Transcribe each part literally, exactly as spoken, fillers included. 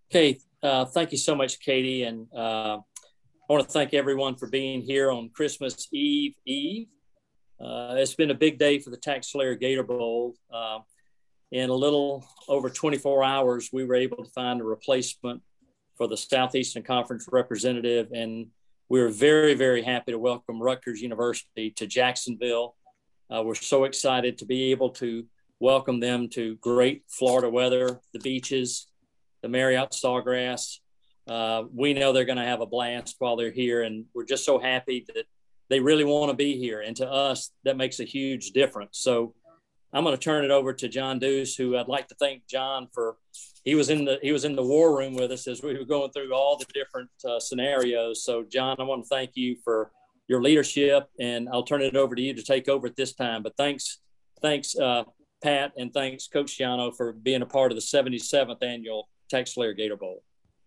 Okay, uh, thank you so much, Katie. And uh, I want to thank everyone for being here on Christmas Eve Eve. Uh, it's been a big day for the TaxSlayer Gator Bowl. Uh, in a little over twenty-four hours, we were able to find a replacement for the Southeastern Conference representative. And we were very, very happy to welcome Rutgers University to Jacksonville. Uh, we're so excited to be able to welcome them to great Florida weather, the beaches, the Marriott Sawgrass. Uh, we know they're going to have a blast while they're here, and we're just so happy that they really want to be here. And to us, that makes a huge difference. So I'm going to turn it over to John Deuce, who I'd like to thank John for. He was in the he was in the war room with us as we were going through all the different uh, scenarios. So John, I want to thank you for your leadership, and I'll turn it over to you to take over at this time. But thanks, thanks, uh, Pat, and thanks, Coach Schiano, for being a part of the seventy-seventh annual TaxSlayer Gator Bowl.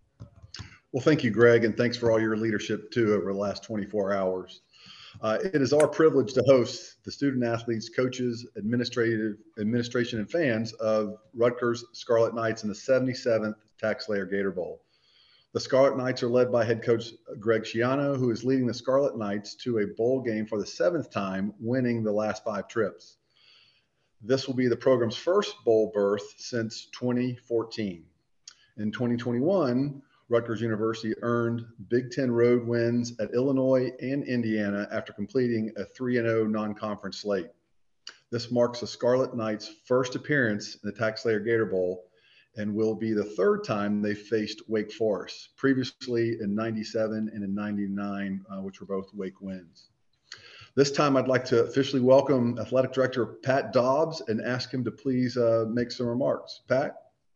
Well, thank you, Greg, and thanks for all your leadership, too, over the last twenty-four hours. Uh, it is our privilege to host the student athletes, coaches, administrative administration, and fans of Rutgers Scarlet Knights in the seventy-seventh TaxSlayer Gator Bowl. The Scarlet Knights are led by head coach Greg Schiano, who is leading the Scarlet Knights to a bowl game for the seventh time, winning the last five trips. This will be the program's first bowl berth since twenty fourteen. In twenty twenty-one, Rutgers University earned Big Ten road wins at Illinois and Indiana after completing a three and oh non-conference slate. This marks the Scarlet Knights' first appearance in the TaxSlayer Gator Bowl and will be the third time they faced Wake Forest, previously in ninety-seven and in ninety-nine, uh, which were both Wake wins. This time, I'd like to officially welcome Athletic Director Pat Dobbs and ask him to please uh, make some remarks. Pat?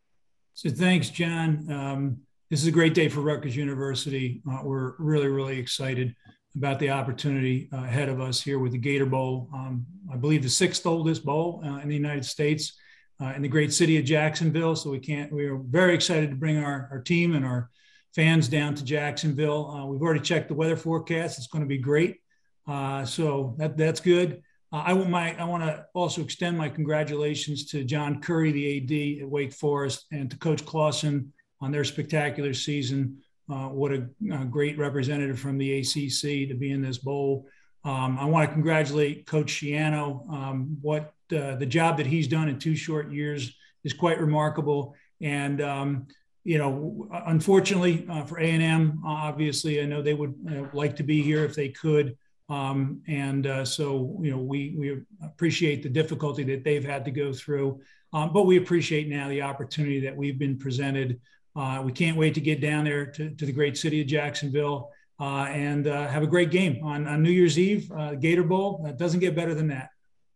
So thanks, John. Um, this is a great day for Rutgers University. Uh, we're really, really excited about the opportunity uh, ahead of us here with the Gator Bowl. Um, I believe the sixth oldest bowl uh, in the United States uh, in the great city of Jacksonville. So we can't, we are very excited to bring our, our team and our fans down to Jacksonville. Uh, we've already checked the weather forecast. It's going to be great. Uh, so that that's good. Uh, I want my I want to also extend my congratulations to John Curry, the A D at Wake Forest, and to Coach Clausen on their spectacular season. Uh, what a, a great representative from the A C C to be in this bowl. Um, I want to congratulate Coach Schiano. Um, what uh, the job that he's done in two short years is quite remarkable. And um, you know, unfortunately uh, for A and M, obviously, I know they would uh, like to be here if they could. Um, and uh, so, you know, we we appreciate the difficulty that they've had to go through, um, but we appreciate now the opportunity that we've been presented. Uh, we can't wait to get down there to, to the great city of Jacksonville uh, and uh, have a great game on, on New Year's Eve, uh, Gator Bowl. It doesn't get better than that.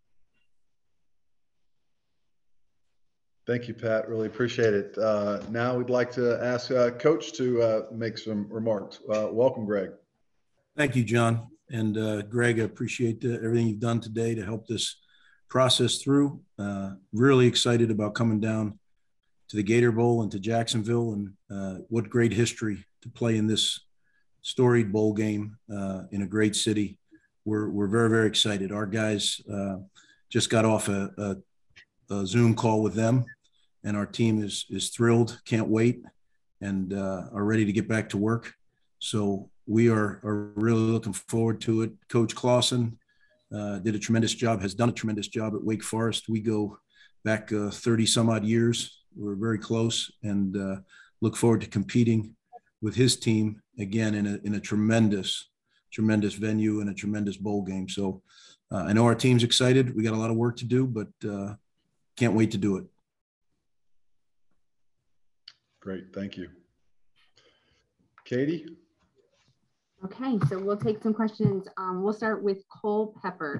Thank you, Pat. Really appreciate it. Uh, now we'd like to ask uh, Coach to uh, make some remarks. Uh, welcome, Greg. Thank you, John. And uh, Greg, I appreciate the, everything you've done today to help this process through. Uh, really excited about coming down to the Gator Bowl and to Jacksonville, and uh, what great history to play in this storied bowl game uh, in a great city. We're we're very, very excited. Our guys uh, just got off a, a, a Zoom call with them, and our team is is thrilled, can't wait, and uh, are ready to get back to work. So we are, are really looking forward to it. Coach Clausen uh, did a tremendous job, has done a tremendous job at Wake Forest. We go back uh, thirty some odd years. We're very close, and uh, look forward to competing with his team again in a, in a tremendous, tremendous venue and a tremendous bowl game. So uh, I know our team's excited. We got a lot of work to do, but uh, can't wait to do it. Great. Thank you. Katie? Okay, so we'll take some questions. Um, we'll start with Cole Pepper.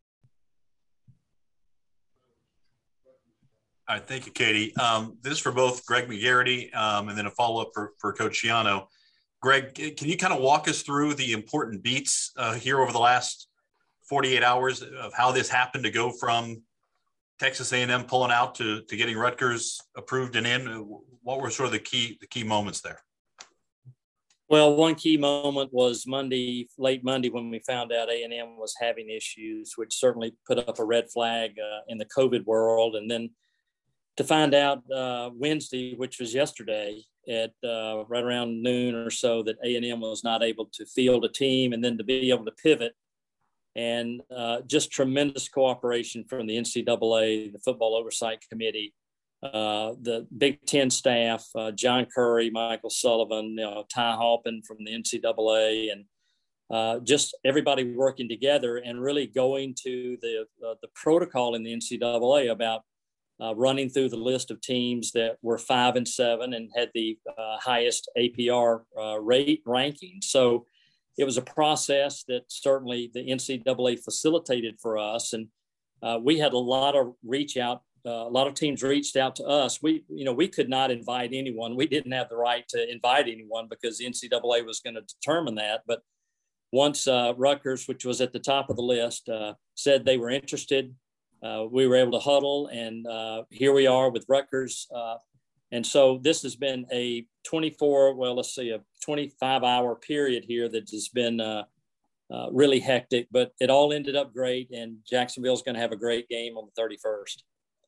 All right, thank you, Katie. Um, this is for both Greg McGarity um, and then a follow-up for, for Coach Schiano. Greg, can you kind of walk us through the important beats uh, here over the last forty-eight hours of how this happened to go from Texas A and M pulling out to, to getting Rutgers approved and in? What were sort of the key the key moments there? Well, one key moment was Monday, late Monday, when we found out A and M was having issues, which certainly put up a red flag uh, in the COVID world. And then to find out uh, Wednesday, which was yesterday, at uh, right around noon or so, that A and M was not able to field a team, and then to be able to pivot, and uh, just tremendous cooperation from the N C double A, the Football Oversight Committee, uh, the Big Ten staff, uh, John Curry, Michael Sullivan, you know, Ty Halpin from the N C double A, and uh, just everybody working together and really going to the uh, the protocol in the N C double A about Uh, running through the list of teams that were five and seven and had the uh, highest A P R uh, rate ranking. So it was a process that certainly the N C double A facilitated for us. And uh, we had a lot of reach out, uh, a lot of teams reached out to us. We, you know, we could not invite anyone. We didn't have the right to invite anyone because the N C double A was going to determine that. But once uh, Rutgers, which was at the top of the list, uh, said they were interested, Uh, we were able to huddle, and uh, here we are with Rutgers. Uh, and so this has been a twenty-four, well, let's see, a twenty-five hour period here that has been uh, uh, really hectic, but it all ended up great. And Jacksonville is going to have a great game on the thirty-first.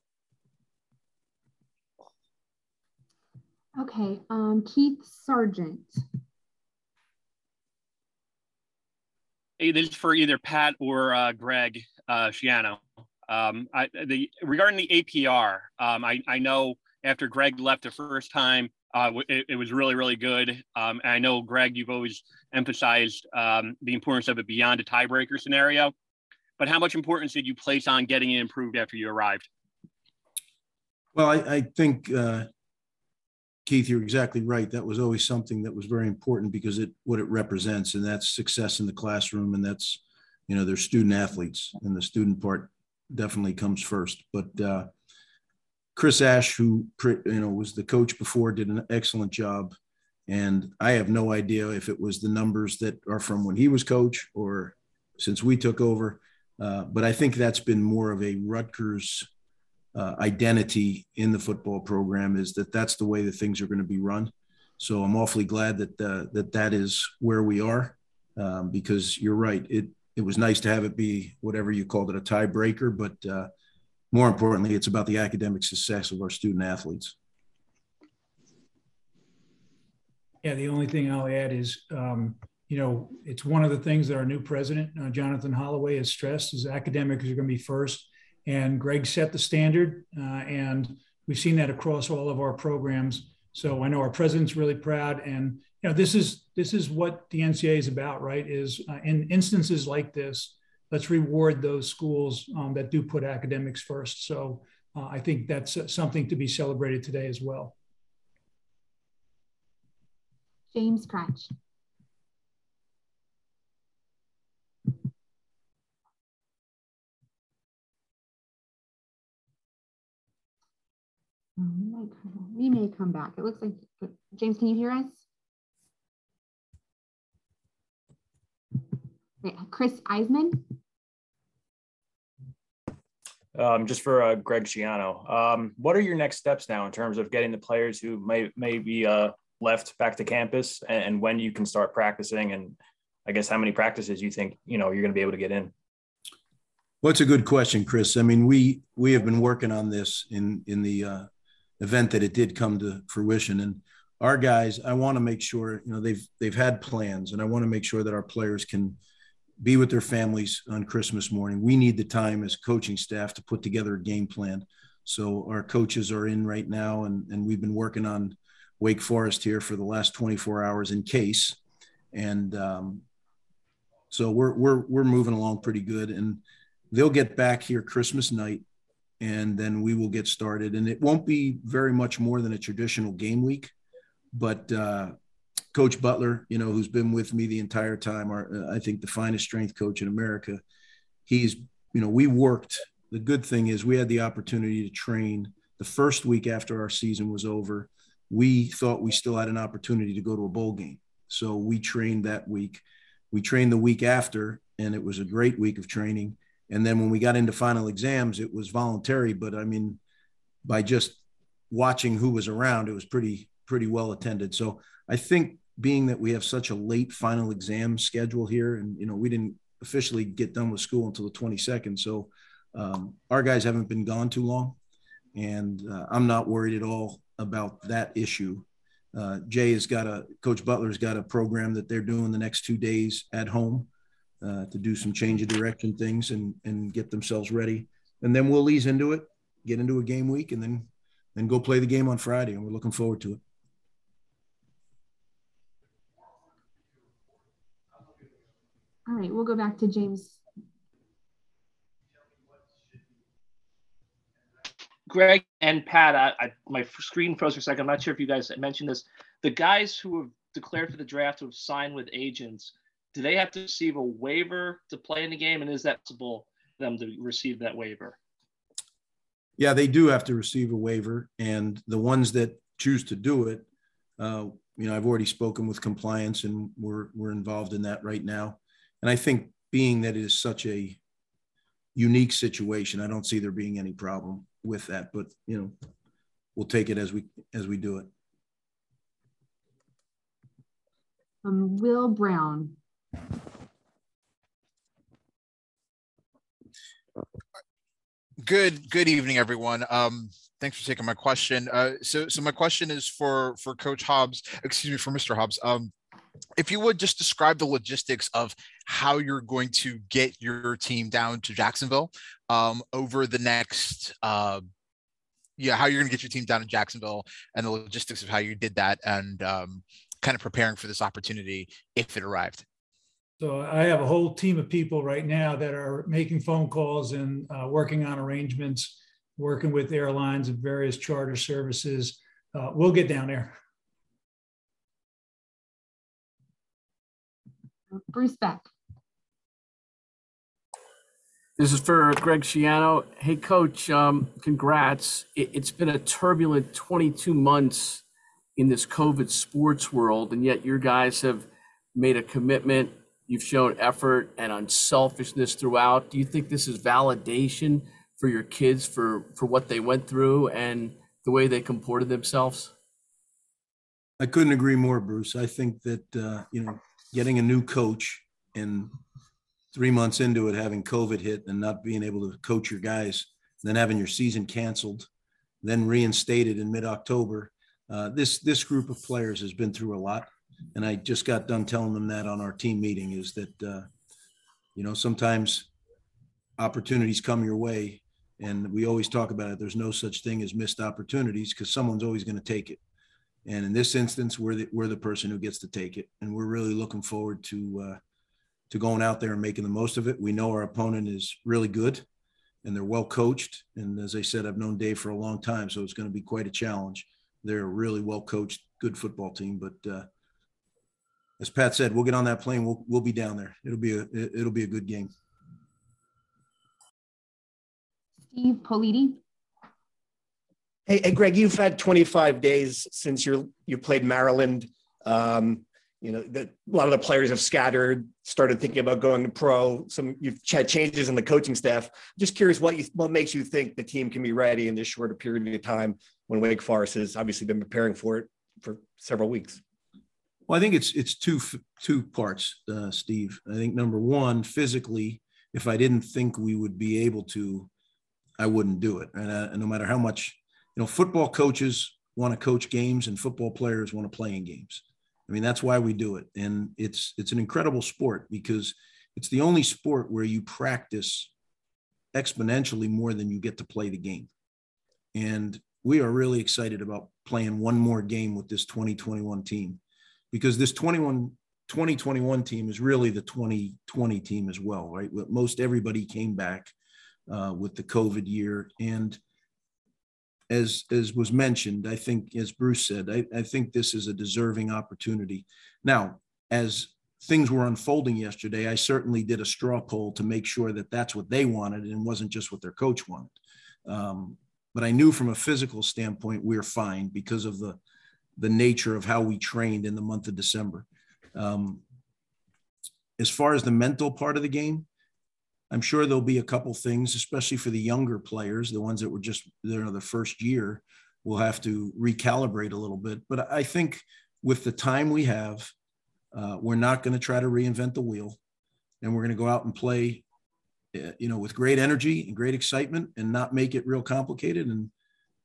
Okay, um, Keith Sargent. Hey, this is for either Pat or uh, Greg uh, Schiano. Um, I, the regarding the A P R, um, I, I know after Greg left the first time, uh, it, it was really, really good. Um, and I know, Greg, you've always emphasized um, the importance of it beyond a tiebreaker scenario. But how much importance did you place on getting it improved after you arrived? Well, I, I think, uh, Keith, you're exactly right. That was always something that was very important because it what it represents, and that's success in the classroom, and that's, you know, they're student athletes, and the student part definitely comes first. But uh, Chris Ash, who, you know, was the coach before, did an excellent job. And I have no idea if it was the numbers that are from when he was coach or since we took over. Uh, but I think that's been more of a Rutgers uh, identity in the football program, is that that's the way that things are going to be run. So I'm awfully glad that uh, that that is where we are, um, because you're right. It, It was nice to have it be whatever you called it, a tiebreaker, but uh, more importantly, it's about the academic success of our student athletes. Yeah, the only thing I'll add is, um, you know, it's one of the things that our new president, uh, Jonathan Holloway, has stressed is academics are going to be first. And Greg set the standard, uh, and we've seen that across all of our programs. So I know our president's really proud, and you know, this is this is what the N C double A is about, right? Is uh, in instances like this, let's reward those schools um, that do put academics first. So uh, I think that's uh, something to be celebrated today as well. James Cratch. We may come back. It looks like, James, can you hear us? Okay. Chris Eisman. Um, just for uh, Greg Schiano, um, what are your next steps now in terms of getting the players who may, may be uh, left back to campus, and, and when you can start practicing, and I guess how many practices you think, you know, you're going to be able to get in? Well, it's a good question, Chris. I mean, we we have been working on this in in the uh, event that it did come to fruition, and our guys, I want to make sure, you know, they've they've had plans, and I want to make sure that our players can be with their families on Christmas morning. We need the time as coaching staff to put together a game plan. So our coaches are in right now, and, and we've been working on Wake Forest here for the last twenty-four hours in case. And um, so we're, we're, we're moving along pretty good, and they'll get back here Christmas night, and then we will get started. And it won't be very much more than a traditional game week, but uh, Coach Butler, you know, who's been with me the entire time, our, uh, I think the finest strength coach in America, he's, you know, we worked. The good thing is we had the opportunity to train the first week after our season was over. We thought we still had an opportunity to go to a bowl game. So we trained that week. We trained the week after, and it was a great week of training. And then when we got into final exams, it was voluntary, but I mean, by just watching who was around, it was pretty, pretty well attended. So I think, being that we have such a late final exam schedule here, and, you know, we didn't officially get done with school until the twenty-second. So um, our guys haven't been gone too long. And uh, I'm not worried at all about that issue. Uh, Jay has got a, Coach Butler's got a program that they're doing the next two days at home uh, to do some change of direction things and, and get themselves ready. And then we'll ease into it, get into a game week, and then, then go play the game on Friday. And we're looking forward to it. All right, we'll go back to James. Greg and Pat, I, I, my screen froze for a second. I'm not sure if you guys mentioned this. The guys who have declared for the draft who have signed with agents, do they have to receive a waiver to play in the game? And is that possible for them to receive that waiver? Yeah, they do have to receive a waiver. And the ones that choose to do it, uh, you know, I've already spoken with compliance and we're, we're involved in that right now. And I think being that it is such a unique situation, I don't see there being any problem with that, but you know, we'll take it as we, as we do it. Um, Will Brown. Good, good evening, everyone. Um, thanks for taking my question. Uh, so, so my question is for, for Coach Hobbs, excuse me, for Mister Hobbs. Um, if you would just describe the logistics of how you're going to get your team down to Jacksonville um, over the next, uh, yeah, how you're going to get your team down in Jacksonville and the logistics of how you did that and um, kind of preparing for this opportunity if it arrived. So I have a whole team of people right now that are making phone calls and uh, working on arrangements, working with airlines and various charter services. Uh, we'll get down there. Bruce Beck. This is for Greg Schiano. Hey, Coach, um, congrats. It, it's been a turbulent twenty-two months in this COVID sports world, and yet your guys have made a commitment. You've shown effort and unselfishness throughout. Do you think this is validation for your kids for, for what they went through and the way they comported themselves? I couldn't agree more, Bruce. I think that, uh, you know, getting a new coach and three months into it, having COVID hit and not being able to coach your guys, then having your season canceled, then reinstated in mid-October. Uh, this, this group of players has been through a lot. And I just got done telling them that on our team meeting is that, uh, you know, sometimes opportunities come your way and we always talk about it. There's no such thing as missed opportunities because someone's always going to take it. And in this instance, we're the, we're the person who gets to take it. And we're really looking forward to, uh, to going out there and making the most of it. We know our opponent is really good and they're well coached. And as I said, I've known Dave for a long time, so it's going to be quite a challenge. They're a really well coached, good football team. But uh, as Pat said, we'll get on that plane. We'll, we'll be down there. It'll be a, it'll be a good game. Steve Politi. Hey, hey, Greg, you've had twenty-five days since you're, you played Maryland. Um, you know, the, a lot of the players have scattered, started thinking about going to pro. Some you've had changes in the coaching staff. Just curious what you, what makes you think the team can be ready in this shorter period of time when Wake Forest has obviously been preparing for it for several weeks? Well, I think it's, it's two, two parts, uh, Steve. I think number one, physically, if I didn't think we would be able to, I wouldn't do it. And, uh, and no matter how much, you know, football coaches want to coach games and football players want to play in games. I mean, that's why we do it. And it's, it's an incredible sport because it's the only sport where you practice exponentially more than you get to play the game. And we are really excited about playing one more game with this twenty twenty-one team because this twenty-one, twenty twenty-one team is really the twenty twenty team as well, right? Most everybody came back uh, with the COVID year. And as, as was mentioned, I think, as Bruce said, I, I think this is a deserving opportunity. Now, as things were unfolding yesterday, I certainly did a straw poll to make sure that that's what they wanted and wasn't just what their coach wanted. Um, but I knew from a physical standpoint, we we're fine because of the, the nature of how we trained in the month of December. Um, as far as the mental part of the game, I'm sure there'll be a couple things, especially for the younger players, the ones that were just, you know, the first year, we'll have to recalibrate a little bit. But I think with the time we have, uh, we're not going to try to reinvent the wheel, and we're going to go out and play, uh, you know, with great energy and great excitement and not make it real complicated. And,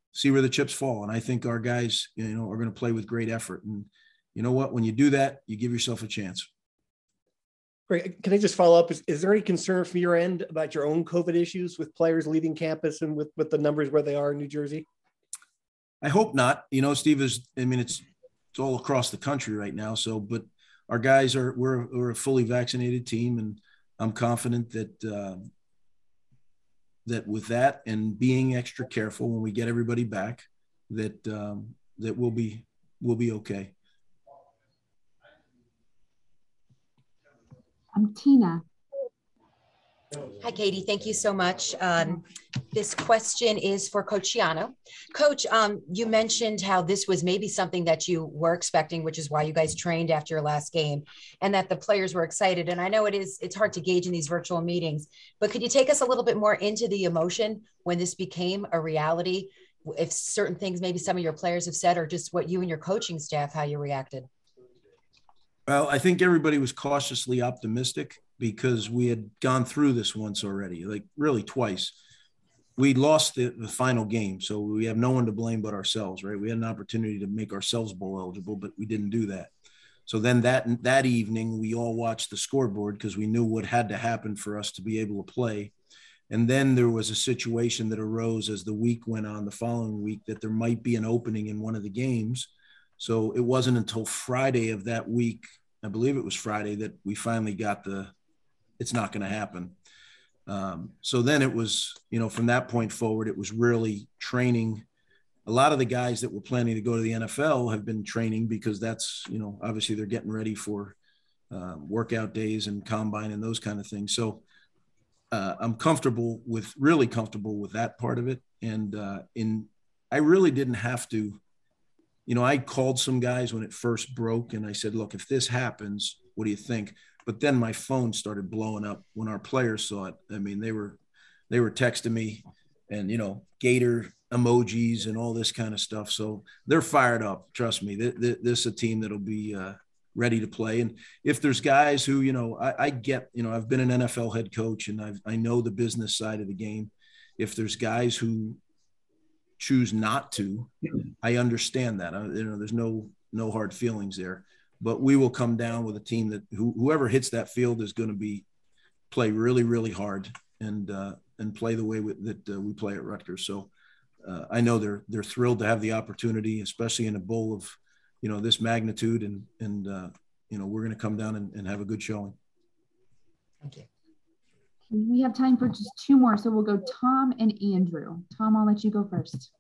see where the chips fall. And I think our guys, you know, are going to play with great effort. And you know what, when you do that, you give yourself a chance. Great. Can I just follow up? Is, is there any concern from your end about your own COVID issues with players leaving campus and with, with the numbers where they are in New Jersey? I hope not. You know, Steve, is, I mean, it's, it's all across the country right now. So, but our guys are, we're, we're a fully vaccinated team, and I'm confident that, uh, that with that and being extra careful when we get everybody back, that, um, that we'll be, we'll be okay. I'm Tina. Hi, Katie. Thank you so much. Um, this question is for Coach Schiano. Coach, um, you mentioned how this was maybe something that you were expecting, which is why you guys trained after your last game, and that the players were excited. And I know it is, it's hard to gauge in these virtual meetings, but could you take us a little bit more into the emotion when this became a reality? If certain things, maybe some of your players have said, or just what you and your coaching staff, how you reacted? Well, I think everybody was cautiously optimistic because we had gone through this once already, like really twice. We lost the, the final game, so we have no one to blame but ourselves, right? We had an opportunity to make ourselves bowl eligible, but we didn't do that. So then that, that evening, we all watched the scoreboard because we knew what had to happen for us to be able to play. And then there was a situation that arose as the week went on the following week that there might be an opening in one of the games. So it wasn't until Friday of that week, I believe it was Friday, that we finally got the, it's not going to happen. Um, so then it was, you know, from that point forward, it was really training. A lot of the guys that were planning to go to the N F L have been training because that's, you know, obviously they're getting ready for uh, workout days and combine and those kind of things. So uh, I'm comfortable with, really comfortable with that part of it. And uh, in, I really didn't have to, you know, I called some guys when it first broke and I said, look, if this happens, what do you think? But then my phone started blowing up when our players saw it. I mean, they were, they were texting me and, you know, Gator emojis and all this kind of stuff. So they're fired up. Trust me, this is a team that'll be uh, ready to play. And if there's guys who, you know, I, I get, you know, I've been an N F L head coach and I've, I know the business side of the game. If there's guys who choose not to, I understand that. I, you know, there's no, no hard feelings there. But we will come down with a team that who, whoever hits that field is going to be play really, really hard and uh, and play the way with, that uh, we play at Rutgers. So uh, I know they're they're thrilled to have the opportunity, especially in a bowl of, you know, this magnitude, and and uh, you know, we're going to come down and, and have a good showing. Thank you. We have time for just two more, so we'll go Tom and Andrew. Tom, I'll let you go first.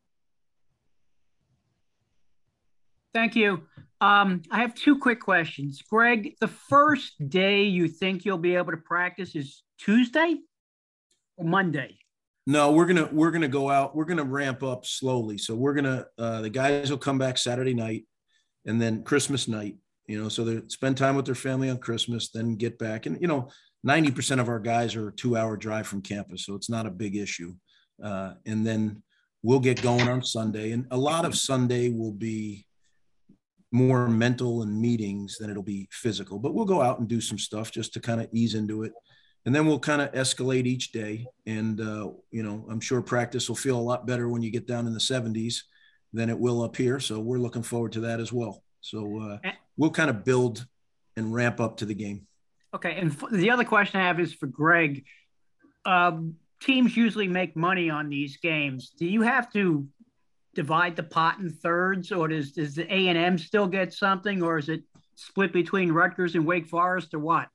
Thank you. Um, I have two quick questions. Greg, the first day you think you'll be able to practice is Tuesday or Monday? No, we're gonna we're gonna go out. We're gonna ramp up slowly. So we're gonna uh, the guys will come back Saturday night, and then Christmas night. You know, so they spend time with their family on Christmas, then get back. And you know, ninety percent of our guys are a two-hour drive from campus, so it's not a big issue. Uh, and then we'll get going on Sunday, and a lot of Sunday will be more mental and meetings than it'll be physical, but we'll go out and do some stuff just to kind of ease into it. And then we'll kind of escalate each day. And, uh, you know, I'm sure practice will feel a lot better when you get down in the seventies than it will up here. So we're looking forward to that as well. So uh, we'll kind of build and ramp up to the game. Okay. And the other question I have is for Greg. Um, teams usually make money on these games. Do you have to divide the pot in thirds, or does, does the A and M still get something, or is it split between Rutgers and Wake Forest, or what?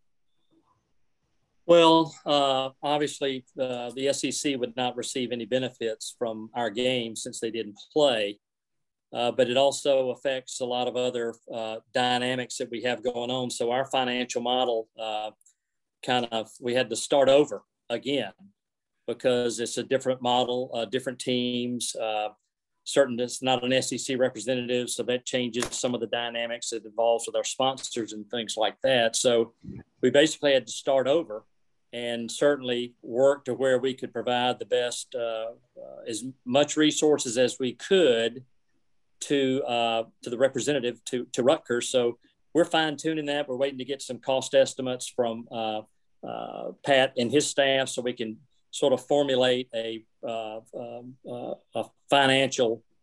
Well, uh, obviously uh, the S E C would not receive any benefits from our game since they didn't play, uh, but it also affects a lot of other uh, dynamics that we have going on. So our financial model uh, kind of, we had to start over again because it's a different model, uh, different teams, uh, certain, it's not an S E C representative, so that changes some of the dynamics that involves with our sponsors and things like that. So we basically had to start over and certainly work to where we could provide the best, uh, uh, as much resources as we could to uh, to the representative, to, to Rutgers. So we're fine tuning that. We're waiting to get some cost estimates from uh, uh, Pat and his staff so we can sort of formulate a, uh, um, uh, a financial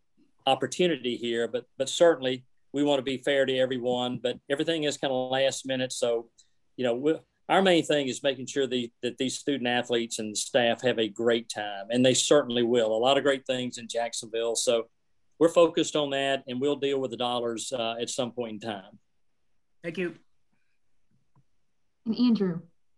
opportunity here, but but certainly we want to be fair to everyone. But everything is kind of last minute, so you know we our main thing is making sure the, that these student athletes and staff have a great time, and they certainly will. A lot of great things in Jacksonville, so we're focused on that, and we'll deal with the dollars uh, at some point in time. Thank you. And Andrew.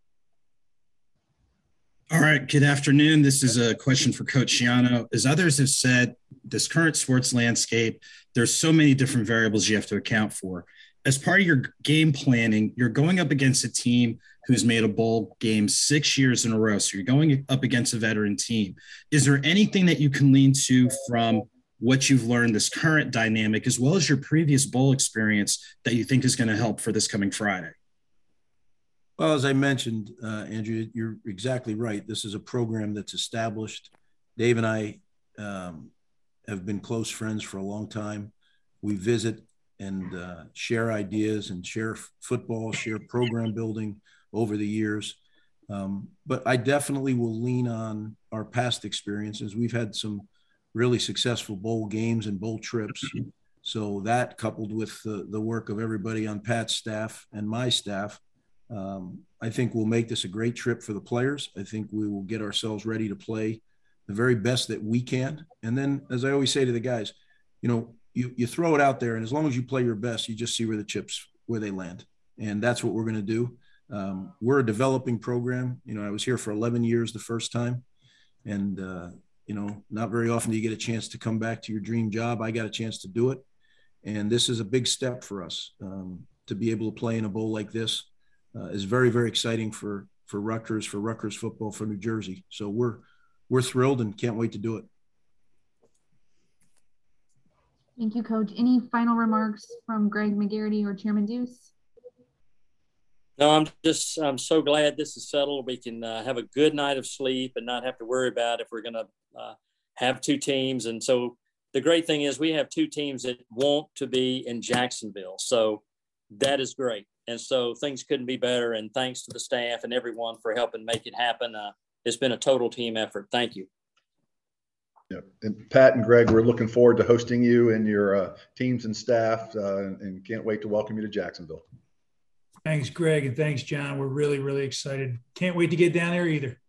All right, good afternoon. This is a question for Coach Schiano. As others have said, this current sports landscape, there's so many different variables you have to account for. As part of your game planning, you're going up against a team who's made a bowl game six years in a row. So you're going up against a veteran team. Is there anything that you can lean to from what you've learned, this current dynamic, as well as your previous bowl experience, that you think is going to help for this coming Friday? Well, as I mentioned, uh, Andrew, you're exactly right. This is a program that's established. Dave and I um, have been close friends for a long time. We visit and uh, share ideas and share football, share program building over the years. Um, but I definitely will lean on our past experiences. We've had some really successful bowl games and bowl trips. So that, coupled with the, the work of everybody on Pat's staff and my staff, um, I think we'll make this a great trip for the players. I think we will get ourselves ready to play the very best that we can. And then, as I always say to the guys, you know, you, you throw it out there, and as long as you play your best, you just see where the chips, where they land. And that's what we're going to do. Um, we're a developing program. You know, I was here for eleven years the first time. And, uh, you know, not very often do you get a chance to come back to your dream job. I got a chance to do it. And this is a big step for us. Um, to be able to play in a bowl like this uh, is very, very exciting for, for Rutgers, for Rutgers football, for New Jersey. So we're, we're thrilled and can't wait to do it. Thank you, Coach. Any final remarks from Greg McGarity or Chairman Deuce? No, I'm just, I'm so glad this is settled. We can uh, have a good night of sleep and not have to worry about if we're going to uh, have two teams. And so the great thing is we have two teams that want to be in Jacksonville. So that is great. And so things couldn't be better. And thanks to the staff and everyone for helping make it happen. Uh, it's been a total team effort. Thank you. Yeah. And Pat and Greg, we're looking forward to hosting you and your uh, teams and staff uh, and can't wait to welcome you to Jacksonville. Thanks, Greg, and thanks, John. We're really, really excited. Can't wait to get down there either.